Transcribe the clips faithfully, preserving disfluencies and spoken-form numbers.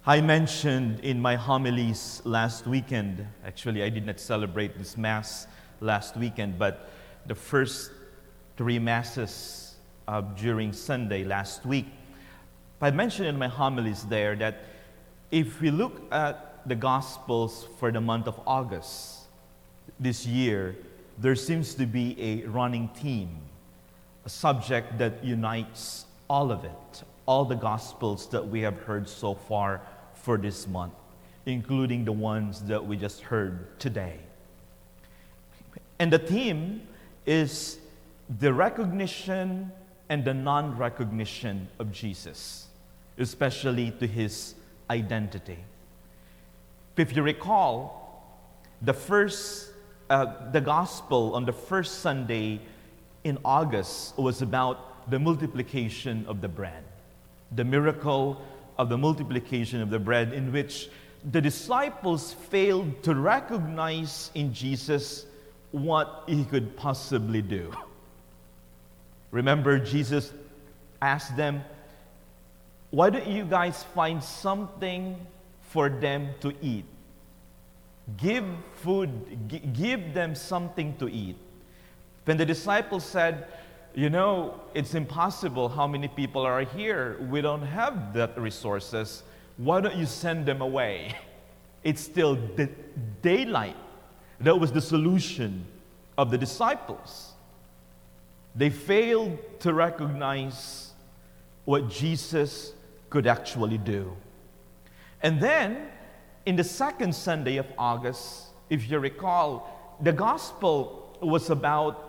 I mentioned in my homilies last weekend, actually I did not celebrate this Mass last weekend, but the first three Masses uh, during Sunday last week, I mentioned in my homilies there that if we look at the Gospels for the month of August this year, there seems to be a running theme, a subject that unites all of it, all the Gospels that we have heard so far for this month, including the ones that we just heard today. And the theme is the recognition and the non-recognition of Jesus, especially to his identity. If you recall, the first, uh, the gospel on the first Sunday in August was about the multiplication of the bread, the miracle of the multiplication of the bread, in which the disciples failed to recognize in Jesus what he could possibly do. Remember, Jesus asked them, "Why don't you guys find something for them to eat? Give food, g- give them something to eat." When the disciples said, "You know, it's impossible. How many people are here? We don't have that resources. Why don't you send them away?" It's still the daylight. That was the solution of the disciples. They failed to recognize what Jesus could actually do. And then, in the second Sunday of August, if you recall, the gospel was about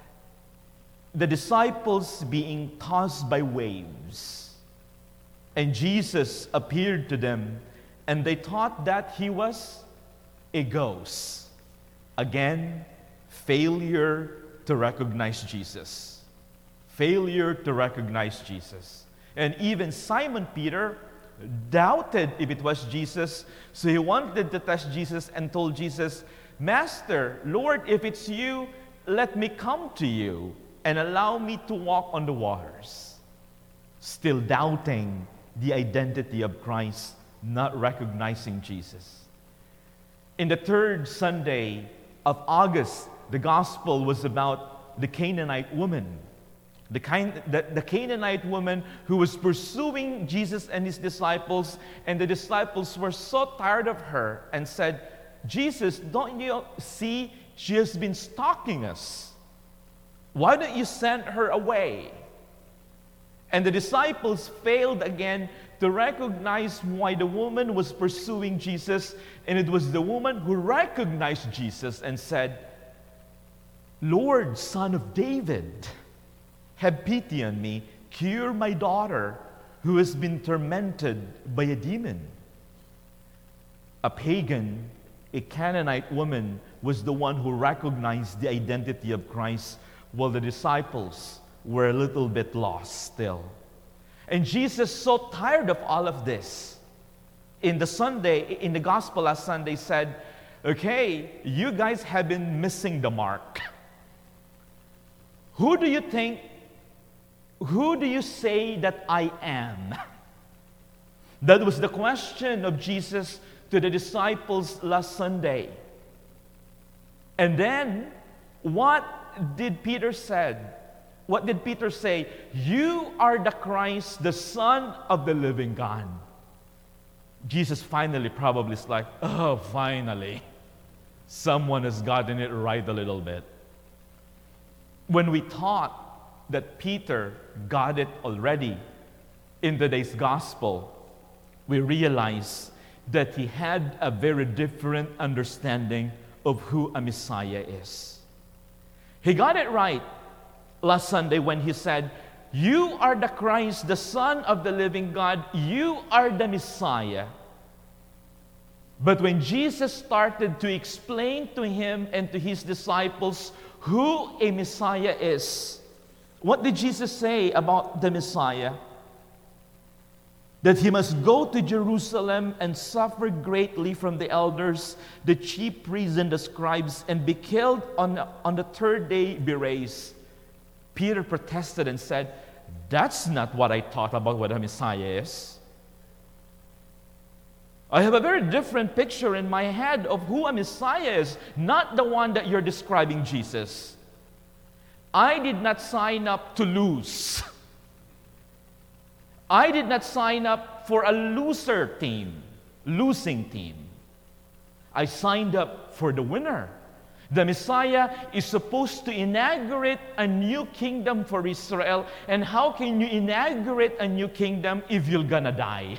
the disciples being tossed by waves. And Jesus appeared to them, and they thought that he was a ghost. Again, failure to recognize Jesus. Failure to recognize Jesus. And even Simon Peter doubted if it was Jesus, so he wanted to test Jesus and told Jesus, "Master, Lord, if it's you, let me come to you and allow me to walk on the waters." Still doubting the identity of Christ, not recognizing Jesus. In the third Sunday of August, the gospel was about the Canaanite woman. The, kind, the, the Canaanite woman who was pursuing Jesus and his disciples, and the disciples were so tired of her and said, "Jesus, don't you see she has been stalking us? Why don't you send her away?" And the disciples failed again to recognize why the woman was pursuing Jesus, and it was the woman who recognized Jesus and said, "Lord, Son of David, have pity on me, cure my daughter who has been tormented by a demon." A pagan, a Canaanite woman, was the one who recognized the identity of Christ, while the disciples were a little bit lost still. And Jesus, so tired of all of this, in the Sunday, in the gospel last Sunday, said, "Okay, you guys have been missing the mark. Who do you think, who do you say that I am?" That was the question of Jesus to the disciples last Sunday. And then, what did Peter said? What did Peter say? "You are the Christ, the Son of the living God." Jesus finally probably is like, "Oh, finally, someone has gotten it right a little bit." When we thought that Peter got it already in today's gospel, we realize that he had a very different understanding of who a Messiah is. He got it right last Sunday when he said, "You are the Christ, the Son of the living God. You are the Messiah." But when Jesus started to explain to him and to his disciples who a Messiah is, what did Jesus say about the Messiah? That he must go to Jerusalem and suffer greatly from the elders, the chief priests and the scribes, and be killed on, on the third day, be raised. Peter protested and said, "That's not what I thought about what a Messiah is." I have a very different picture in my head of who a Messiah is, not the one that you're describing, Jesus. I did not sign up to lose. I did not sign up for a loser team, losing team. I signed up for the winner. The Messiah is supposed to inaugurate a new kingdom for Israel. And how can you inaugurate a new kingdom if you're gonna die?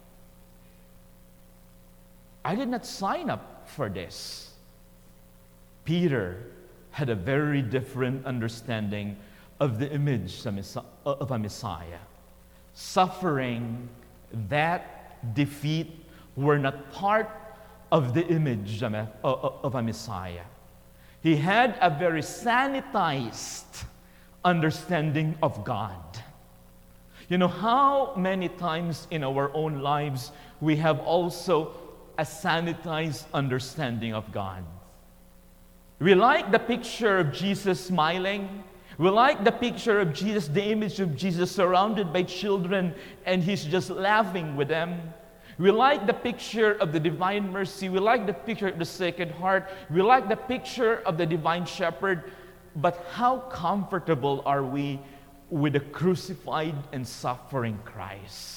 I did not sign up for this. Peter had a very different understanding of the image of a Messiah. Suffering, that defeat were not part of the image of a Messiah. He had a very sanitized understanding of God. You know, how many times in our own lives we have also a sanitized understanding of God. We like the picture of Jesus smiling. We like the picture of Jesus, the image of Jesus surrounded by children, and he's just laughing with them. We like the picture of the divine mercy. We like the picture of the Sacred Heart. We like the picture of the divine shepherd. But how comfortable are we with the crucified and suffering Christ?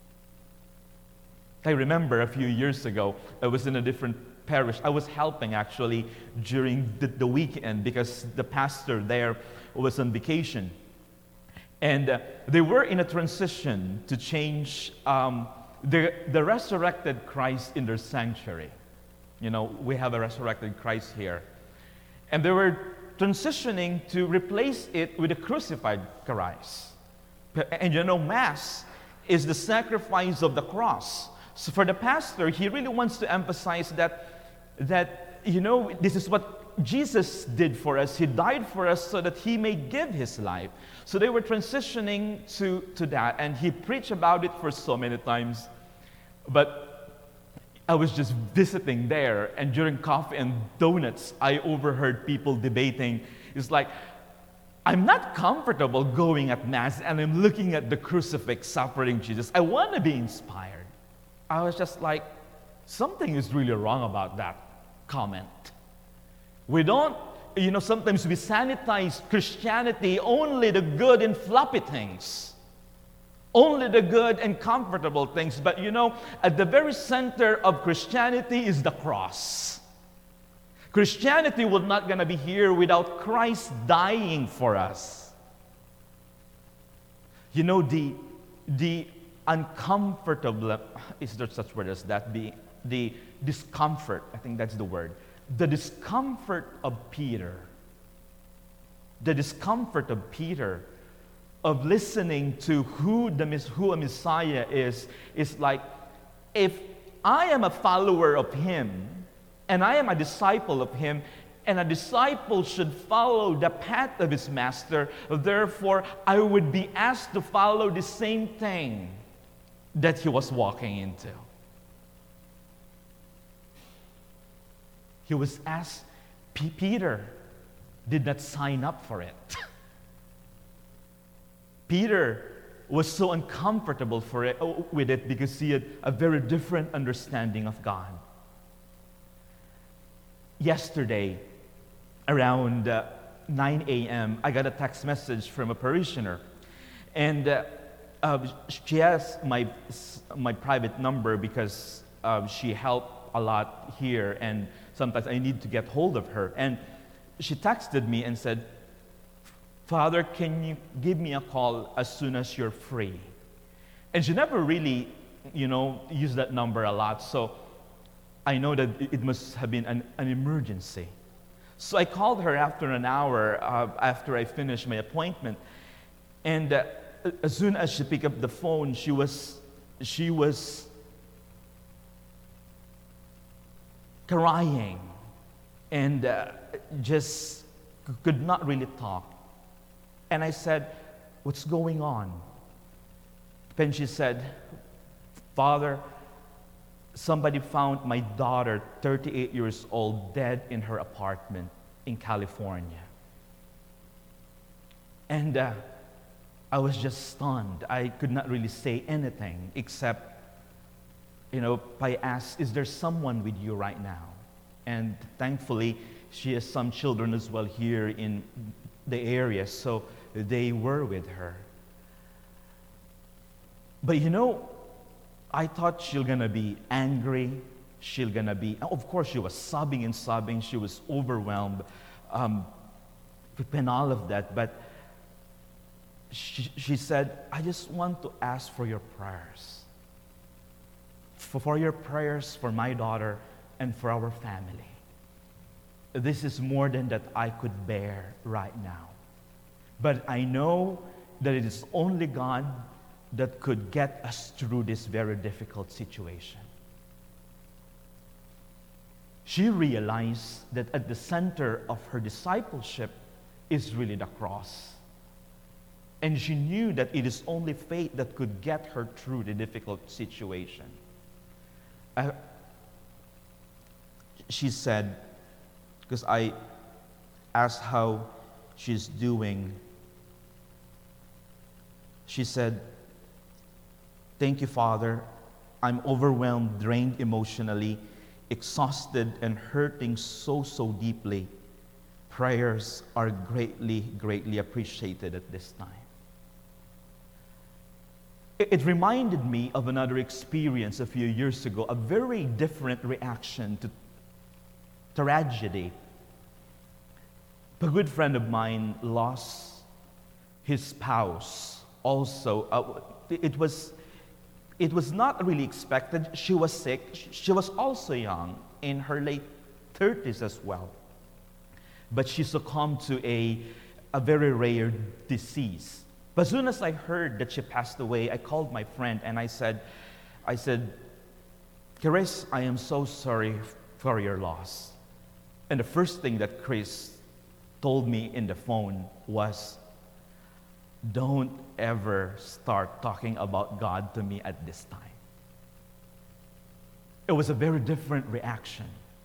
I remember a few years ago, I was in a different parish. I was helping actually during the, the weekend because the pastor there was on vacation. And uh, they were in a transition to change um, the, the resurrected Christ in their sanctuary. You know, we have a resurrected Christ here. And they were transitioning to replace it with a crucified Christ. And you know, Mass is the sacrifice of the cross. So for the pastor, he really wants to emphasize that, that, you know, this is what Jesus did for us. He died for us so that he may give his life. So they were transitioning to, to that, and he preached about it for so many times. But I was just visiting there, and during coffee and donuts, I overheard people debating. It's like, I'm not comfortable going at Mass, and I'm looking at the crucifix suffering Jesus. I want to be inspired. I was just like, something is really wrong about that comment. We don't, you know, sometimes we sanitize Christianity, only the good and floppy things. Only the good and comfortable things. But you know, at the very center of Christianity is the cross. Christianity was not going to be here without Christ dying for us. You know, the, the uncomfortable, is there such word as that? The, the discomfort, I think that's the word. The discomfort of Peter, the discomfort of Peter of listening to who, the, who a Messiah is, is like, if I am a follower of him, and I am a disciple of him, and a disciple should follow the path of his master, therefore I would be asked to follow the same thing that he was walking into. He was asked, P- Peter did not sign up for it. Peter was so uncomfortable for it, with it because he had a very different understanding of God. Yesterday, around uh, nine a.m., I got a text message from a parishioner. And uh, uh, she has my, my private number because uh, she helped a lot here, and sometimes I need to get hold of her. And she texted me and said, Father, can you give me a call as soon as you're free? And she never really, you know, used that number a lot, so I know that it must have been an, an emergency. So I called her after an hour, uh, after I finished my appointment, and uh, as soon as she picked up the phone, she was, she was crying and uh, just could not really talk. And I said, what's going on? Then she said, Father, somebody found my daughter, thirty-eight years old, dead in her apartment in California. And uh, I was just stunned. I could not really say anything except you know, Pai asked, is there someone with you right now? And thankfully, she has some children as well here in the area, so they were with her. But you know, I thought she's gonna be angry, she's gonna be, of course she was sobbing and sobbing, she was overwhelmed um, and all of that, but she, she said, I just want to ask for your prayers. For, for your prayers for my daughter and for our family. This is more than that I could bear right now. But I know that it is only God that could get us through this very difficult situation. She realized that at the center of her discipleship is really the cross. And she knew that it is only faith that could get her through the difficult situation. Uh, she said, because I asked how she's doing, she said, thank you, Father. I'm overwhelmed, drained emotionally, exhausted, and hurting so, so deeply. Prayers are greatly, greatly appreciated at this time. It reminded me of another experience a few years ago, a very different reaction to tragedy. A good friend of mine lost his spouse also. Uh, it was, it was not really expected. She was sick. She was also young, in her late thirties as well. But she succumbed to a, a very rare disease. But as soon as I heard that she passed away, I called my friend and I said, I said, Chris, I am so sorry for your loss. And the first thing that Chris told me in the phone was, don't ever start talking about God to me at this time. It was a very different reaction.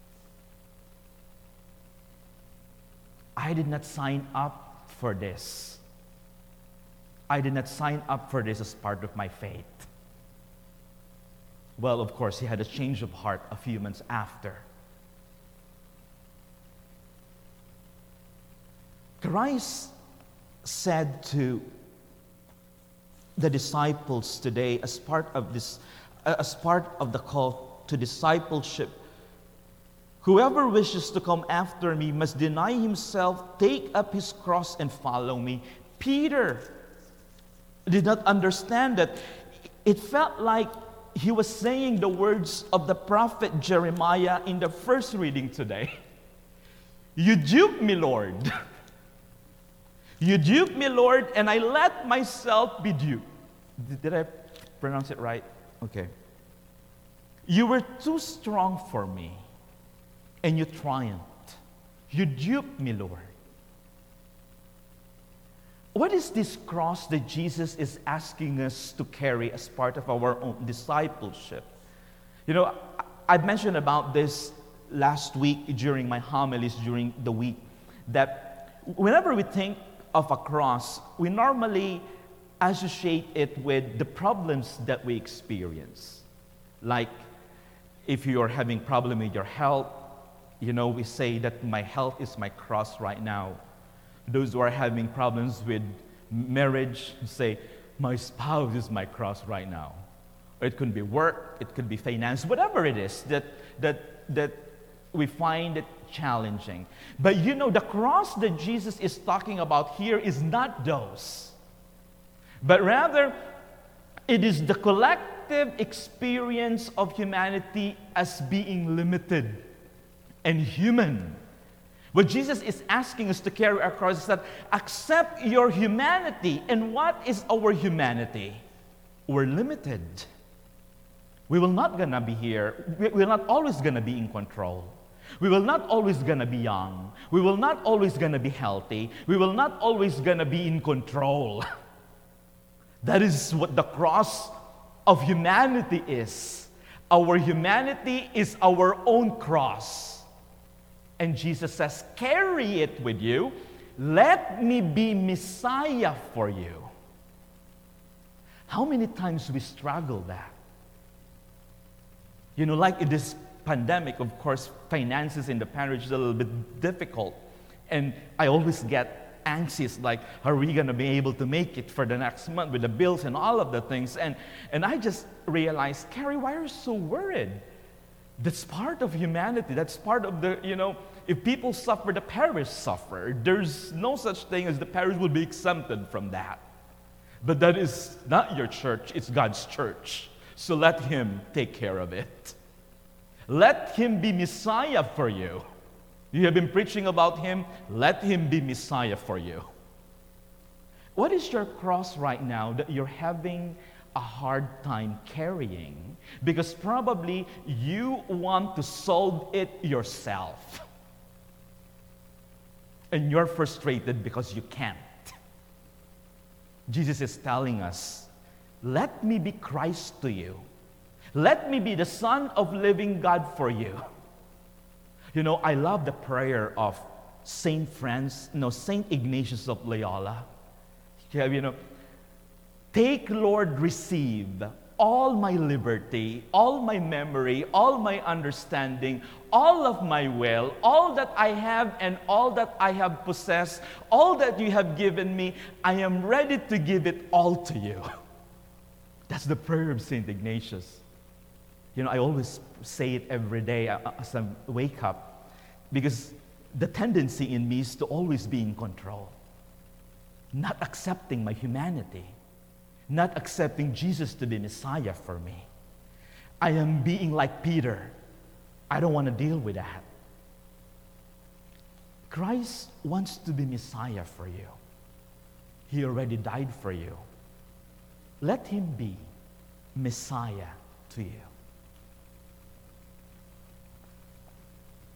I did not sign up for this. I did not sign up for this as part of my faith. Well, of course, he had a change of heart a few months after. Christ said to the disciples today, as part of this, as part of the call to discipleship, whoever wishes to come after me must deny himself, take up his cross, and follow me. Peter did not understand that. It felt like he was saying the words of the prophet Jeremiah in the first reading today. You duped me, Lord. You duped me, Lord, and I let myself be duped. Did, did I pronounce it right? Okay. You were too strong for me, and you triumphed. You duped me, Lord. What is this cross that Jesus is asking us to carry as part of our own discipleship? You know, I mentioned about this last week during my homilies during the week, that whenever we think of a cross, we normally associate it with the problems that we experience. Like, if you're having problem with your health, you know, we say that my health is my cross right now. Those who are having problems with marriage say, my spouse is my cross right now. Or it could be work, it could be finance, whatever it is that, that, that we find it challenging. But you know, the cross that Jesus is talking about here is not those. But rather, it is the collective experience of humanity as being limited and human. What Jesus is asking us to carry our cross is that accept your humanity. And what is our humanity? We're limited. We will not gonna be here. We're not always gonna be in control. We will not always gonna be young. We will not always gonna be healthy. We will not always gonna be in control. That is what the cross of humanity is. Our humanity is our own cross. And Jesus says, carry it with you. Let me be Messiah for you. How many times we struggle that? You know, like in this pandemic, of course, finances in the parish is a little bit difficult. And I always get anxious, like, are we going to be able to make it for the next month with the bills and all of the things? And, and I just realized, Carrie, why are you so worried? That's part of humanity. That's part of the, you know, if people suffer, the parish suffer. There's no such thing as the parish will be exempted from that. But that is not your church, it's God's church. So let Him take care of it. Let Him be Messiah for you. You have been preaching about Him, let Him be Messiah for you. What is your cross right now that you're having a hard time carrying? Because probably you want to solve it yourself. And you're frustrated because you can't. Jesus is telling us, let me be Christ to you. Let me be the Son of living God for you. You know, I love the prayer of Saint Francis, no, Saint Ignatius of Loyola. You know, take, Lord, receive all my liberty, all my memory, all my understanding, all of my will, all that I have and all that I have possessed, all that you have given me, I am ready to give it all to you. That's the prayer of Saint Ignatius. You know, I always say it every day as I wake up, because the tendency in me is to always be in control, not accepting my humanity, not accepting Jesus to be Messiah for me. I am being like Peter. I don't want to deal with that. Christ wants to be Messiah for you. He already died for you. Let Him be Messiah to you.